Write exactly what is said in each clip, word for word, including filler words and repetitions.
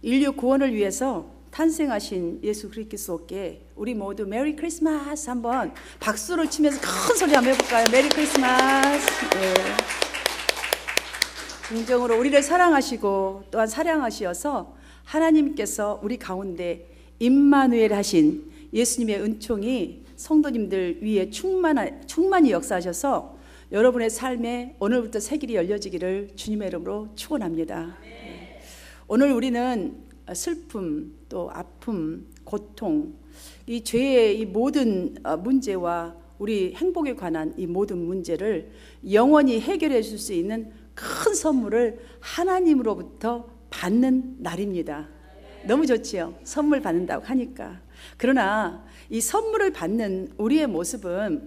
인류 구원을 위해서 탄생하신 예수 그리스도께 우리 모두 메리 크리스마스 한번 박수를 치면서 큰 소리 한번 해볼까요? 메리 크리스마스. 네. 긍정으로 우리를 사랑하시고 또한 사랑하시어서 하나님께서 우리 가운데 임마누엘 하신 예수님의 은총이 성도님들 위에 충만, 충만히 역사하셔서 여러분의 삶에 오늘부터 새 길이 열려지기를 주님의 이름으로 축원합니다. 네. 오늘 우리는 슬픔, 또 아픔, 고통, 이 죄의 이 모든 문제와 우리 행복에 관한 이 모든 문제를 영원히 해결해 줄 수 있는 큰 선물을 하나님으로부터 받는 날입니다. 너무 좋지요? 선물 받는다고 하니까. 그러나 이 선물을 받는 우리의 모습은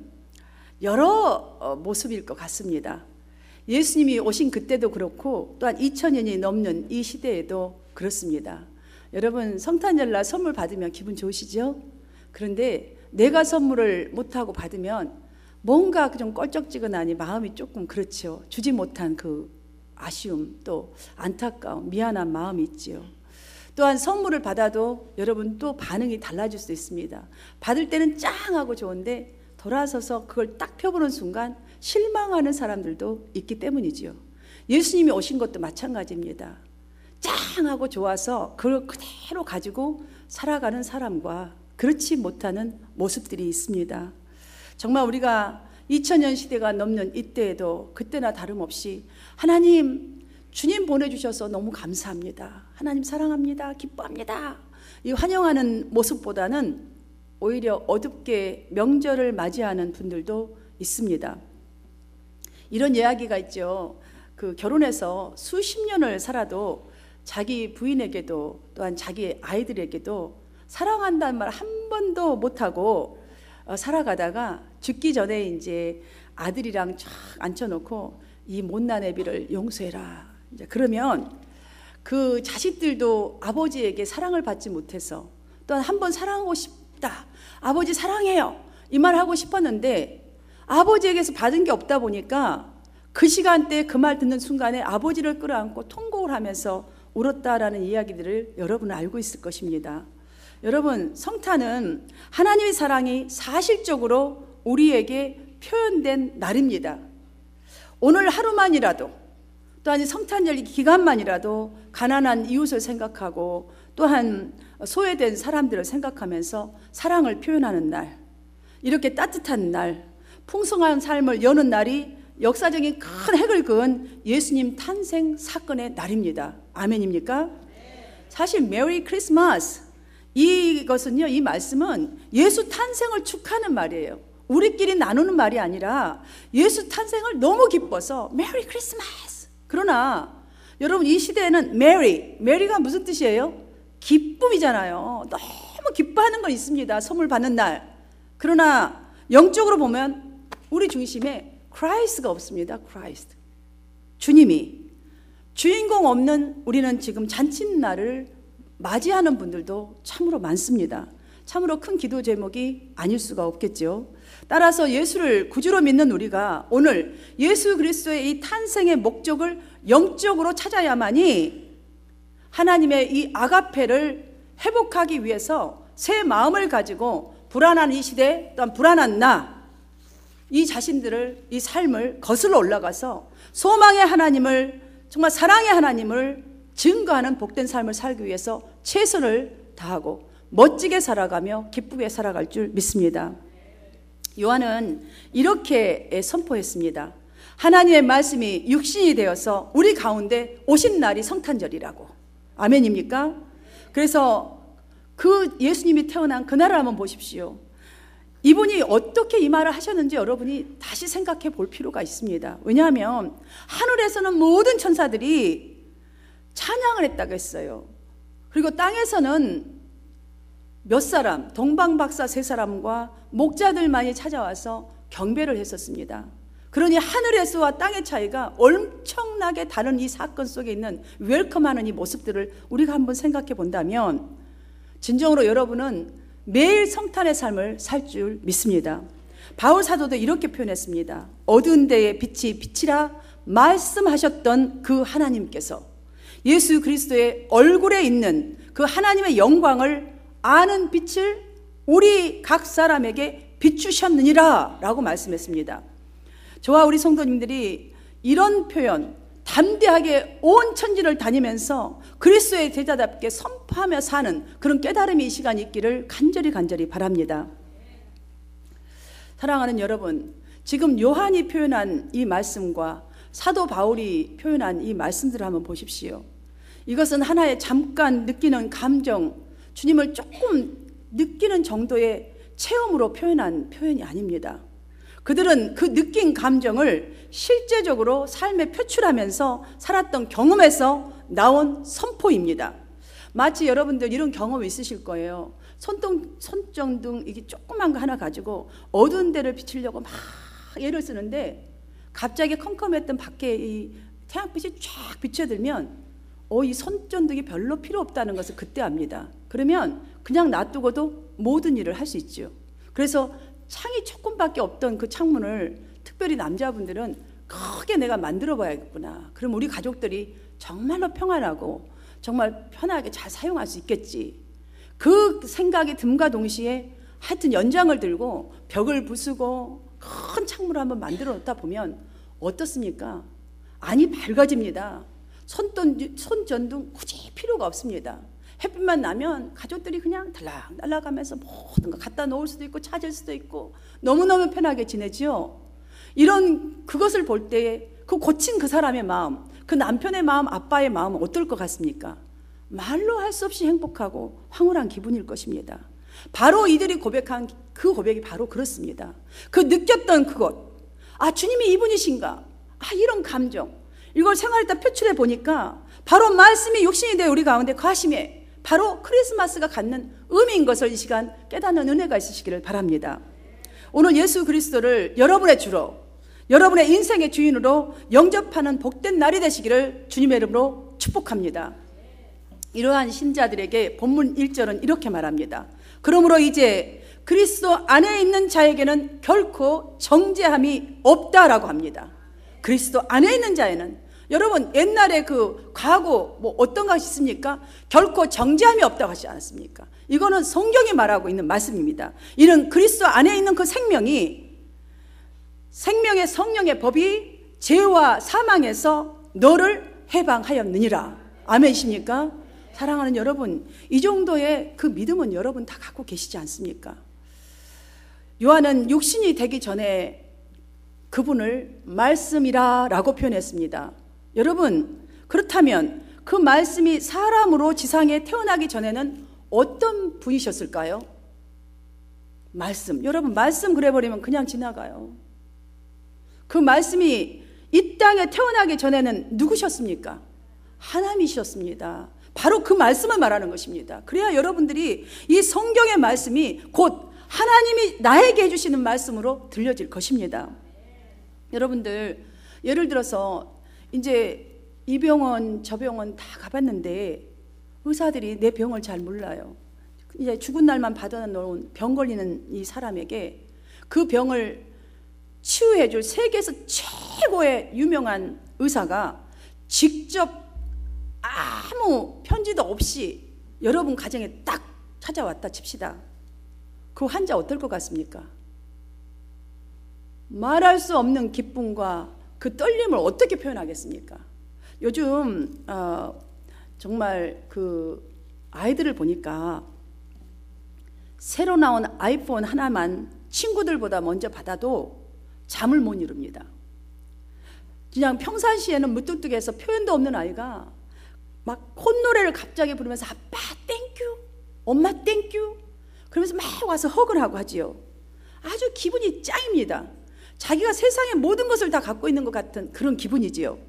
여러 모습일 것 같습니다. 예수님이 오신 그때도 그렇고 또한 이천 년이 넘는 이 시대에도 그렇습니다. 여러분, 성탄절날 선물 받으면 기분 좋으시죠? 그런데 내가 선물을 못하고 받으면 뭔가 좀 껄쩍지근하니 마음이 조금 그렇죠. 주지 못한 그 아쉬움, 또 안타까움, 미안한 마음이 있지요. 또한 선물을 받아도 여러분 또 반응이 달라질 수 있습니다. 받을 때는 짱하고 좋은데 돌아서서 그걸 딱 펴보는 순간 실망하는 사람들도 있기 때문이지요. 예수님이 오신 것도 마찬가지입니다. 짱하고 좋아서 그걸 그대로 가지고 살아가는 사람과 그렇지 못하는 모습들이 있습니다. 정말 우리가 이천 년 시대가 넘는 이때에도 그때나 다름없이 하나님, 주님 보내주셔서 너무 감사합니다. 하나님 사랑합니다. 기뻐합니다. 이 환영하는 모습보다는 오히려 어둡게 명절을 맞이하는 분들도 있습니다. 이런 이야기가 있죠. 그 결혼해서 수십 년을 살아도 자기 부인에게도 또한 자기 아이들에게도 사랑한다는 말 한 번도 못하고 살아가다가 죽기 전에 이제 아들이랑 쫙 앉혀놓고 이 못난 애비를 용서해라. 이제 그러면 그 자식들도 아버지에게 사랑을 받지 못해서 또한 한 번 사랑하고 싶다. 아버지 사랑해요. 이 말 하고 싶었는데 아버지에게서 받은 게 없다 보니까 그 시간대 그 말 듣는 순간에 아버지를 끌어안고 통곡을 하면서 울었다라는 이야기들을 여러분은 알고 있을 것입니다. 여러분, 성탄은 하나님의 사랑이 사실적으로 우리에게 표현된 날입니다. 오늘 하루만이라도 또한 성탄절 기간만이라도 가난한 이웃을 생각하고 또한 소외된 사람들을 생각하면서 사랑을 표현하는 날, 이렇게 따뜻한 날, 풍성한 삶을 여는 날이 역사적인 큰 획을 그은 예수님 탄생 사건의 날입니다. 아멘입니까? 사실 메리 크리스마스, 이것은요, 이 말씀은 예수 탄생을 축하하는 말이에요. 우리끼리 나누는 말이 아니라 예수 탄생을 너무 기뻐서 메리 크리스마스. 그러나 여러분, 이 시대에는 메리, 메리가 무슨 뜻이에요? 기쁨이잖아요. 너무 기뻐하는 건 있습니다. 선물 받는 날. 그러나 영적으로 보면 우리 중심에 크라이스트가 없습니다. 크라이스트, 주님이 주인공 없는 우리는 지금 잔칫날을 맞이하는 분들도 참으로 많습니다. 참으로 큰 기도 제목이 아닐 수가 없겠죠. 따라서 예수를 구주로 믿는 우리가 오늘 예수 그리스도의 이 탄생의 목적을 영적으로 찾아야만이 하나님의 이 아가페를 회복하기 위해서 새 마음을 가지고 불안한 이 시대, 또한 불안한 나, 이 자신들을, 이 삶을 거슬러 올라가서 소망의 하나님을, 정말 사랑의 하나님을 증거하는 복된 삶을 살기 위해서 최선을 다하고 멋지게 살아가며 기쁘게 살아갈 줄 믿습니다. 요한은 이렇게 선포했습니다. 하나님의 말씀이 육신이 되어서 우리 가운데 오신 날이 성탄절이라고. 아멘입니까? 그래서 그 예수님이 태어난 그날을 한번 보십시오. 이분이 어떻게 이 말을 하셨는지 여러분이 다시 생각해 볼 필요가 있습니다. 왜냐하면 하늘에서는 모든 천사들이 찬양을 했다고 했어요. 그리고 땅에서는 몇 사람, 동방박사 세 사람과 목자들만이 찾아와서 경배를 했었습니다. 그러니 하늘에서와 땅의 차이가 엄청나게 다른 이 사건 속에 있는 웰컴하는 이 모습들을 우리가 한번 생각해 본다면 진정으로 여러분은 매일 성탄의 삶을 살 줄 믿습니다. 바울 사도도 이렇게 표현했습니다. 어두운 데에 빛이 빛이라 말씀하셨던 그 하나님께서 예수 그리스도의 얼굴에 있는 그 하나님의 영광을 아는 빛을 우리 각 사람에게 비추셨느니라 라고 말씀했습니다. 저와 우리 성도님들이 이런 표현, 담대하게 온 천지를 다니면서 그리스도의 제자답게 선포하며 사는 그런 깨달음이 이 시간이 있기를 간절히 간절히 바랍니다. 사랑하는 여러분, 지금 요한이 표현한 이 말씀과 사도 바울이 표현한 이 말씀들을 한번 보십시오. 이것은 하나의 잠깐 느끼는 감정, 주님을 조금 느끼는 정도의 체험으로 표현한 표현이 아닙니다. 그들은 그 느낀 감정을 실제적으로 삶에 표출하면서 살았던 경험에서 나온 선포입니다. 마치 여러분들 이런 경험 있으실 거예요. 손등, 손전등 이게 조그만 거 하나 가지고 어두운 데를 비추려고 막 애를 쓰는데 갑자기 컴컴했던 밖에 이 태양빛이 쫙 비춰들면 어, 이 손전등이 별로 필요 없다는 것을 그때 압니다. 그러면 그냥 놔두고도 모든 일을 할 수 있죠. 그래서 창이 조금밖에 없던 그 창문을 특별히 남자분들은 크게 내가 만들어 봐야겠구나. 그럼 우리 가족들이 정말로 평안하고 정말 편하게 잘 사용할 수 있겠지. 그 생각이 듦과 동시에 하여튼 연장을 들고 벽을 부수고 큰 창문을 한번 만들어 놓다 보면 어떻습니까? 안이 밝아집니다. 손전, 손전등 굳이 필요가 없습니다. 햇빛만 나면 가족들이 그냥 달락달락하면서 모든 거 갖다 놓을 수도 있고 찾을 수도 있고 너무너무 편하게 지내지요. 이런 그것을 볼 때 그 고친 그 사람의 마음, 그 남편의 마음, 아빠의 마음은 어떨 것 같습니까? 말로 할 수 없이 행복하고 황홀한 기분일 것입니다. 바로 이들이 고백한 그 고백이 바로 그렇습니다. 그 느꼈던 그것, 아 주님이 이분이신가? 아 이런 감정, 이걸 생활에다 표출해 보니까 바로 말씀이 육신이 되어 우리 가운데 거하심에 바로 크리스마스가 갖는 의미인 것을 이 시간 깨닫는 은혜가 있으시기를 바랍니다. 오늘 예수 그리스도를 여러분의 주로, 여러분의 인생의 주인으로 영접하는 복된 날이 되시기를 주님의 이름으로 축복합니다. 이러한 신자들에게 본문 일 절은 이렇게 말합니다. 그러므로 이제 그리스도 안에 있는 자에게는 결코 정죄함이 없다라고 합니다. 그리스도 안에 있는 자에는, 여러분 옛날에 그 과거 뭐 어떤 것이 있습니까? 결코 정죄함이 없다고 하지 않았습니까? 이거는 성경이 말하고 있는 말씀입니다. 이는 그리스도 안에 있는 그 생명이, 생명의 성령의 법이 죄와 사망에서 너를 해방하였느니라. 아멘이십니까? 사랑하는 여러분, 이 정도의 그 믿음은 여러분 다 갖고 계시지 않습니까? 요한은 육신이 되기 전에 그분을 말씀이라 라고 표현했습니다. 여러분, 그렇다면 그 말씀이 사람으로 지상에 태어나기 전에는 어떤 분이셨을까요? 말씀. 여러분, 말씀 그래버리면 그냥 지나가요. 그 말씀이 이 땅에 태어나기 전에는 누구셨습니까? 하나님이셨습니다. 바로 그 말씀을 말하는 것입니다. 그래야 여러분들이 이 성경의 말씀이 곧 하나님이 나에게 해주시는 말씀으로 들려질 것입니다. 여러분들, 예를 들어서 이제 이 병원 저 병원 다 가봤는데 의사들이 내 병을 잘 몰라요. 이제 죽은 날만 받아놓은 병 걸리는 이 사람에게 그 병을 치유해줄 세계에서 최고의 유명한 의사가 직접 아무 편지도 없이 여러분 가정에 딱 찾아왔다 칩시다. 그 환자 어떨 것 같습니까? 말할 수 없는 기쁨과 그 떨림을 어떻게 표현하겠습니까? 요즘 어, 정말 그 아이들을 보니까 새로 나온 아이폰 하나만 친구들보다 먼저 받아도 잠을 못 이룹니다. 그냥 평상시에는 무뚝뚝해서 표현도 없는 아이가 막 콧노래를 갑자기 부르면서 아빠 땡큐, 엄마 땡큐 그러면서 막 와서 헉을 하고 하지요. 아주 기분이 짱입니다. 자기가 세상의 모든 것을 다 갖고 있는 것 같은 그런 기분이지요.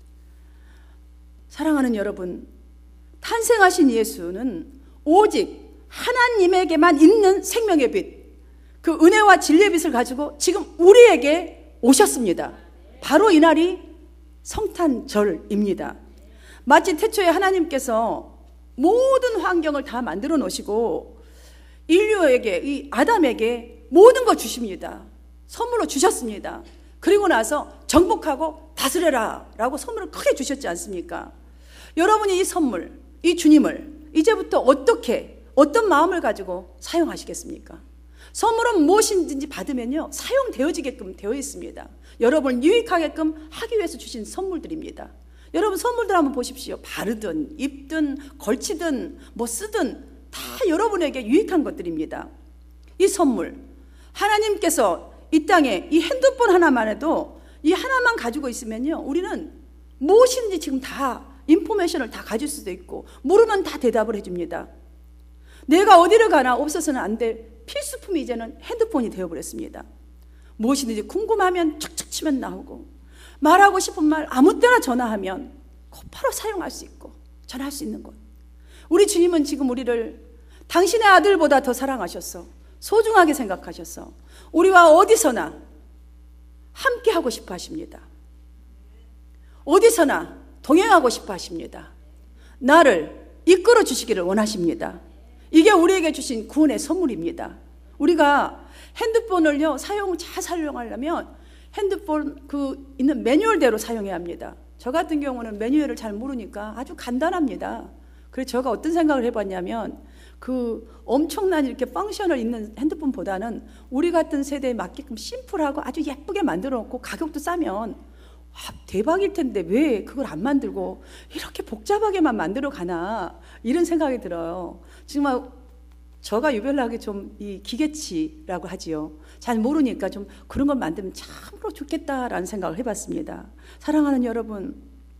사랑하는 여러분, 탄생하신 예수는 오직 하나님에게만 있는 생명의 빛, 그 은혜와 진리의 빛을 가지고 지금 우리에게 오셨습니다. 바로 이날이 성탄절입니다. 마치 태초에 하나님께서 모든 환경을 다 만들어 놓으시고 인류에게, 이 아담에게 모든 거 주십니다. 선물로 주셨습니다. 그리고 나서 정복하고 다스려라 라고 선물을 크게 주셨지 않습니까? 여러분이 이 선물, 이 주님을 이제부터 어떻게, 어떤 마음을 가지고 사용하시겠습니까? 선물은 무엇인지 받으면요, 사용되어지게끔 되어 있습니다. 여러분을 유익하게끔 하기 위해서 주신 선물들입니다. 여러분 선물들 한번 보십시오. 바르든 입든 걸치든 뭐 쓰든 다 여러분에게 유익한 것들입니다. 이 선물, 하나님께서 이 땅에 이 핸드폰 하나만 해도 이 하나만 가지고 있으면요, 우리는 무엇인지 지금 다 인포메이션을 다 가질 수도 있고, 물으면 다 대답을 해줍니다. 내가 어디를 가나 없어서는 안 될 필수품이 이제는 핸드폰이 되어버렸습니다. 무엇이든지 궁금하면 척척 치면 나오고, 말하고 싶은 말 아무 때나 전화하면 곧바로 사용할 수 있고 전할 수 있는 것. 우리 주님은 지금 우리를 당신의 아들보다 더 사랑하셔서 소중하게 생각하셔서 우리와 어디서나 함께 하고 싶어 하십니다. 어디서나 동행하고 싶어 하십니다. 나를 이끌어 주시기를 원하십니다. 이게 우리에게 주신 구원의 선물입니다. 우리가 핸드폰을요, 사용 잘 사용하려면 핸드폰 그 있는 매뉴얼대로 사용해야 합니다. 저 같은 경우는 매뉴얼을 잘 모르니까 아주 간단합니다. 그래서 제가 어떤 생각을 해봤냐면, 그 엄청난 이렇게 펑션을 있는 핸드폰보다는 우리 같은 세대에 맞게끔 심플하고 아주 예쁘게 만들어 놓고 가격도 싸면 와, 대박일 텐데 왜 그걸 안 만들고 이렇게 복잡하게만 만들어 가나, 이런 생각이 들어요. 정말 저가 유별나게 좀 이 기계치라고 하지요. 잘 모르니까 좀 그런 걸 만들면 참으로 좋겠다라는 생각을 해봤습니다. 사랑하는 여러분,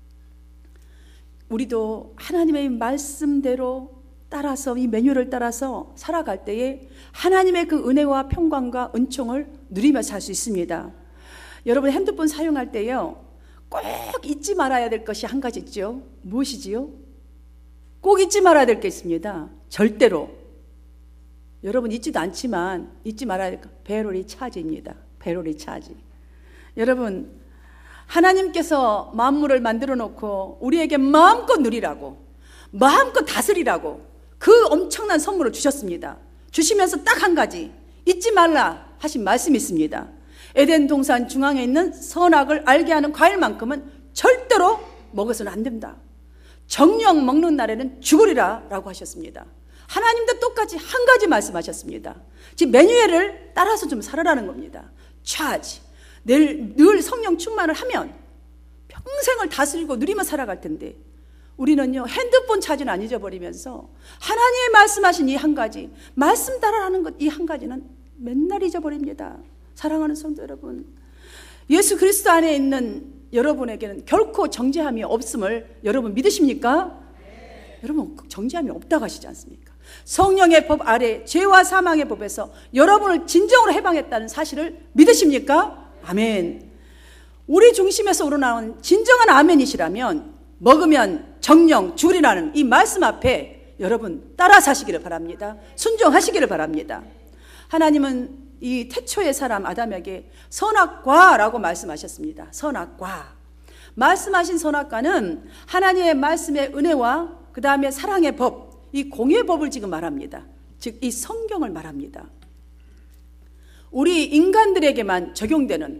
우리도 하나님의 말씀대로 따라서, 이 매뉴얼을 따라서 살아갈 때에 하나님의 그 은혜와 평강과 은총을 누리며 살 수 있습니다. 여러분 핸드폰 사용할 때요, 꼭 잊지 말아야 될 것이 한 가지 있죠. 무엇이지요? 꼭 잊지 말아야 될 게 있습니다. 절대로. 여러분 잊지도 않지만 잊지 말아야 될 것, 배터리 차지입니다. 배터리 차지. 여러분, 하나님께서 만물을 만들어 놓고 우리에게 마음껏 누리라고, 마음껏 다스리라고 그 엄청난 선물을 주셨습니다. 주시면서 딱 한 가지 잊지 말라 하신 말씀이 있습니다. 에덴 동산 중앙에 있는 선악을 알게 하는 과일만큼은 절대로 먹어서는 안 된다. 정령 먹는 날에는 죽으리라 라고 하셨습니다. 하나님도 똑같이 한 가지 말씀하셨습니다. 지금 매뉴얼을 따라서 좀 살아라는 겁니다. 차지. 늘, 늘 성령 충만을 하면 평생을 다스리고 누리며 살아갈 텐데, 우리는요 핸드폰 차지는 안 잊어버리면서 하나님의 말씀하신 이 한 가지, 말씀 따라하는 것 이 한 가지는 맨날 잊어버립니다. 사랑하는 성도 여러분, 예수 그리스도 안에 있는 여러분에게는 결코 정죄함이 없음을 여러분 믿으십니까? 네. 여러분 정죄함이 없다고 하시지 않습니까? 성령의 법 아래 죄와 사망의 법에서 여러분을 진정으로 해방했다는 사실을 믿으십니까? 아멘. 우리 중심에서 우러나온 진정한 아멘이시라면 먹으면 정령 죽으리라는 이 말씀 앞에 여러분 따라 사시기를 바랍니다. 순종하시기를 바랍니다. 하나님은 이 태초의 사람 아담에게 선악과라고 말씀하셨습니다. 선악과. 말씀하신 선악과는 하나님의 말씀의 은혜와 그 다음에 사랑의 법, 이 공의 법을 지금 말합니다. 즉 이 성경을 말합니다. 우리 인간들에게만 적용되는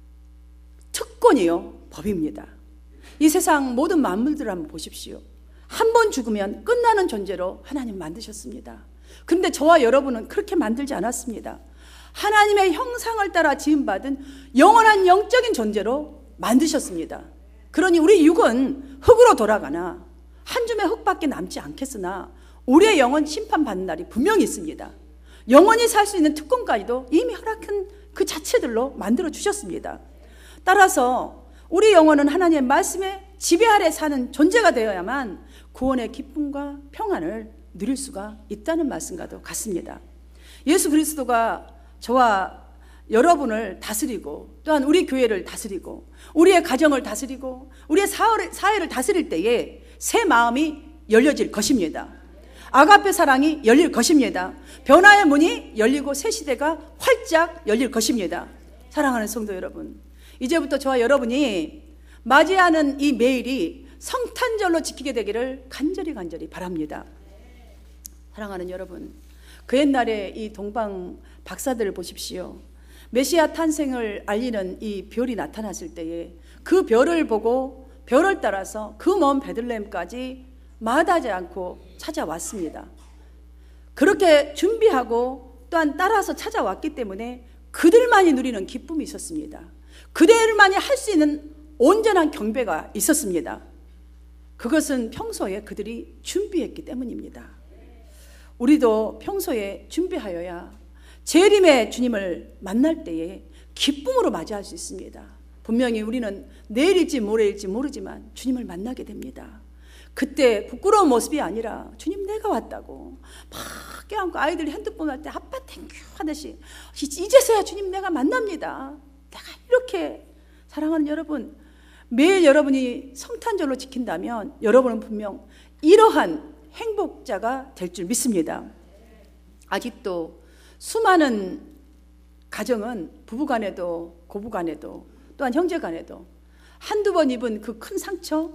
특권이요 법입니다. 이 세상 모든 만물들을 한번 보십시오. 한 번 죽으면 끝나는 존재로 하나님 만드셨습니다. 그런데 저와 여러분은 그렇게 만들지 않았습니다. 하나님의 형상을 따라 지음받은 영원한 영적인 존재로 만드셨습니다. 그러니 우리 육은 흙으로 돌아가나 한 줌의 흙밖에 남지 않겠으나 우리의 영혼 심판받는 날이 분명히 있습니다. 영원히 살 수 있는 특권까지도 이미 허락한 그 자체들로 만들어 주셨습니다. 따라서 우리 영혼은 하나님의 말씀에 지배 아래 사는 존재가 되어야만 구원의 기쁨과 평안을 누릴 수가 있다는 말씀과도 같습니다. 예수 그리스도가 저와 여러분을 다스리고 또한 우리 교회를 다스리고 우리의 가정을 다스리고 우리의 사회를 다스릴 때에 새 마음이 열려질 것입니다. 아가페 사랑이 열릴 것입니다. 변화의 문이 열리고 새 시대가 활짝 열릴 것입니다. 사랑하는 성도 여러분, 이제부터 저와 여러분이 맞이하는 이 매일이 성탄절로 지키게 되기를 간절히 간절히 바랍니다. 사랑하는 여러분, 그 옛날에 이 동방 박사들을 보십시오. 메시아 탄생을 알리는 이 별이 나타났을 때에 그 별을 보고 별을 따라서 그 먼 베들레헴까지 마다하지 않고 찾아왔습니다. 그렇게 준비하고 또한 따라서 찾아왔기 때문에 그들만이 누리는 기쁨이 있었습니다. 그들만이 할 수 있는 온전한 경배가 있었습니다. 그것은 평소에 그들이 준비했기 때문입니다. 우리도 평소에 준비하여야 재림의 주님을 만날 때에 기쁨으로 맞이할 수 있습니다. 분명히 우리는 내일일지 모레일지 모르지만 주님을 만나게 됩니다. 그때 부끄러운 모습이 아니라 주님 내가 왔다고 막 껴안고 아이들이 핸드폰 할 때 아빠 땡큐 하듯이 이제서야 주님 내가 만납니다. 내가 이렇게 사랑하는 여러분, 매일 여러분이 성탄절로 지킨다면 여러분은 분명 이러한 행복자가 될 줄 믿습니다. 아직도 수많은 가정은 부부간에도 고부간에도 또한 형제간에도 한두 번 입은 그 큰 상처,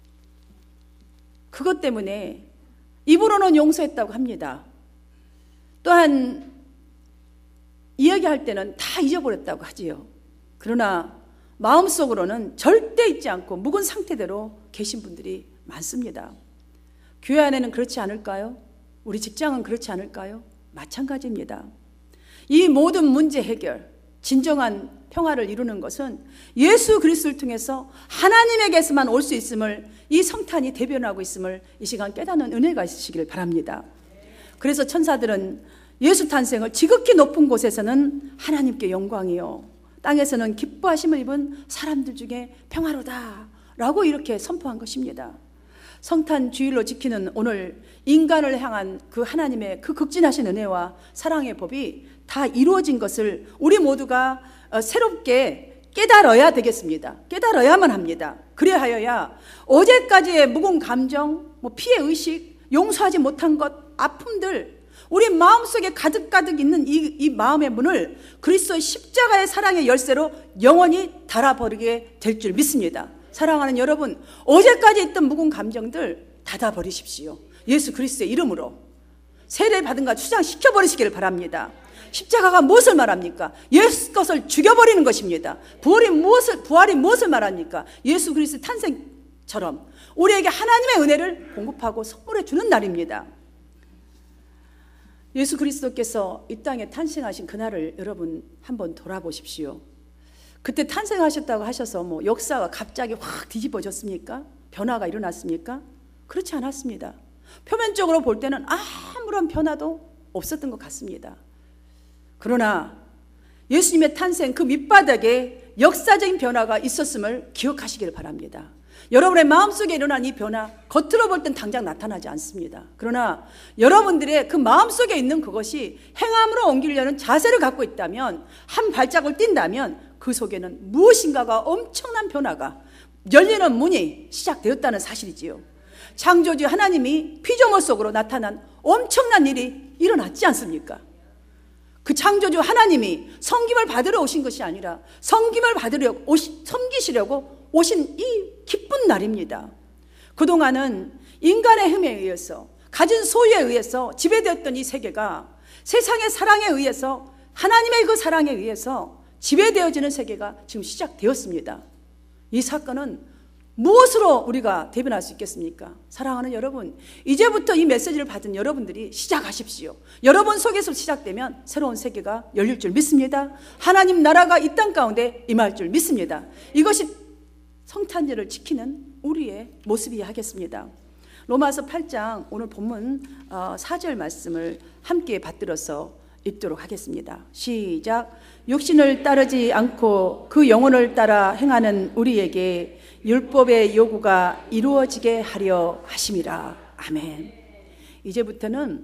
그것 때문에 입으로는 용서했다고 합니다. 또한 이야기할 때는 다 잊어버렸다고 하지요. 그러나 마음속으로는 절대 잊지 않고 묵은 상태대로 계신 분들이 많습니다. 교회 안에는 그렇지 않을까요? 우리 직장은 그렇지 않을까요? 마찬가지입니다. 이 모든 문제 해결, 진정한 평화를 이루는 것은 예수 그리스도를 통해서 하나님에게서만 올 수 있음을 이 성탄이 대변하고 있음을 이 시간 깨닫는 은혜가 있으시길 바랍니다. 그래서 천사들은 예수 탄생을 지극히 높은 곳에서는 하나님께 영광이요, 땅에서는 기뻐하심을 입은 사람들 중에 평화로다 라고 이렇게 선포한 것입니다. 성탄 주일로 지키는 오늘 인간을 향한 그 하나님의 그 극진하신 은혜와 사랑의 법이 다 이루어진 것을 우리 모두가 새롭게 깨달아야 되겠습니다. 깨달아야만 합니다. 그래하여야 어제까지의 묵은 감정, 뭐 피해 의식, 용서하지 못한 것, 아픔들, 우리 마음속에 가득가득 있는 이, 이 마음의 문을 그리스도의 십자가의 사랑의 열쇠로 영원히 닫아버리게 될 줄 믿습니다. 사랑하는 여러분, 어제까지 있던 묵은 감정들 닫아버리십시오. 예수 그리스도의 이름으로 세례 받은 것 추장시켜버리시기를 바랍니다. 십자가가 무엇을 말합니까? 예수 것을 죽여버리는 것입니다. 부활이 무엇을, 부활이 무엇을 말합니까? 예수 그리스도 탄생처럼 우리에게 하나님의 은혜를 공급하고 선물해 주는 날입니다. 예수 그리스도께서 이 땅에 탄생하신 그날을 여러분 한번 돌아보십시오. 그때 탄생하셨다고 하셔서 뭐 역사가 갑자기 확 뒤집어졌습니까? 변화가 일어났습니까? 그렇지 않았습니다. 표면적으로 볼 때는 아무런 변화도 없었던 것 같습니다. 그러나 예수님의 탄생 그 밑바닥에 역사적인 변화가 있었음을 기억하시길 바랍니다. 여러분의 마음속에 일어난 이 변화, 겉으로 볼 땐 당장 나타나지 않습니다. 그러나 여러분들의 그 마음속에 있는 그것이 행함으로 옮기려는 자세를 갖고 있다면, 한 발짝을 뛴다면 그 속에는 무엇인가가 엄청난 변화가, 열리는 문이 시작되었다는 사실이지요. 창조주 하나님이 피조물 속으로 나타난 엄청난 일이 일어났지 않습니까? 그 창조주 하나님이 섬김을 받으러 오신 것이 아니라 섬김을 받으려 오시, 섬기시려고 오신 이 기쁜 날입니다. 그동안은 인간의 힘에 의해서, 가진 소유에 의해서 지배되었던 이 세계가 세상의 사랑에 의해서, 하나님의 그 사랑에 의해서 지배되어지는 세계가 지금 시작되었습니다. 이 사건은 무엇으로 우리가 대변할 수 있겠습니까? 사랑하는 여러분, 이제부터 이 메시지를 받은 여러분들이 시작하십시오. 여러분 속에서 시작되면 새로운 세계가 열릴 줄 믿습니다. 하나님 나라가 이 땅 가운데 임할 줄 믿습니다. 이것이 성탄절을 지키는 우리의 모습이어야 하겠습니다. 로마서 팔 장 오늘 본문 사 절 말씀을 함께 받들어서 읽도록 하겠습니다. 시작. 육신을 따르지 않고 그 영혼을 따라 행하는 우리에게 율법의 요구가 이루어지게 하려 하심이라. 아멘. 이제부터는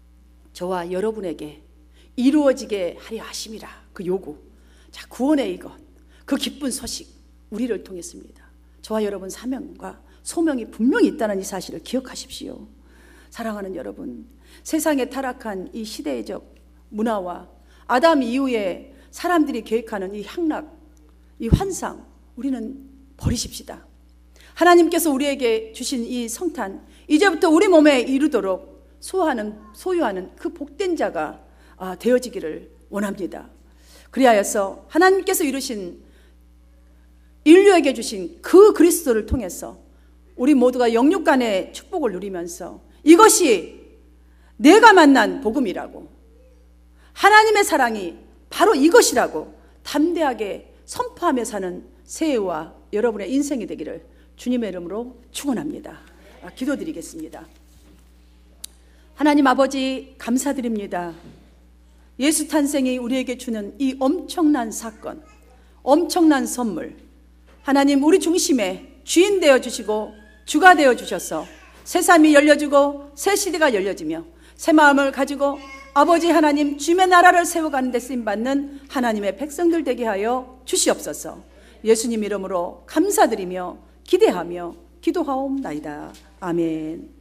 저와 여러분에게 이루어지게 하려 하심이라. 그 요구, 자, 구원의 이것, 그 기쁜 소식, 우리를 통했습니다. 저와 여러분 사명과 소명이 분명히 있다는 이 사실을 기억하십시오. 사랑하는 여러분, 세상에 타락한 이 시대적 문화와 아담 이후에 사람들이 계획하는 이 향락, 이 환상, 우리는 버리십시다. 하나님께서 우리에게 주신 이 성탄, 이제부터 우리 몸에 이르도록 소화하는, 소유하는 그 복된 자가 되어지기를 원합니다. 그리하여서 하나님께서 이루신 인류에게 주신 그 그리스도를 통해서 우리 모두가 영육 간의 축복을 누리면서 이것이 내가 만난 복음이라고, 하나님의 사랑이 바로 이것이라고 담대하게 선포하며 사는 새해와 여러분의 인생이 되기를 주님의 이름으로 축원합니다. 기도드리겠습니다. 하나님 아버지, 감사드립니다. 예수 탄생이 우리에게 주는 이 엄청난 사건, 엄청난 선물, 하나님 우리 중심에 주인 되어 주시고 주가 되어 주셔서 새 삶이 열려지고 새 시대가 열려지며 새 마음을 가지고 아버지 하나님 주님의 나라를 세워가는 데 쓰임받는 하나님의 백성들 되게 하여 주시옵소서. 예수님 이름으로 감사드리며 기대하며 기도하옵나이다. 아멘.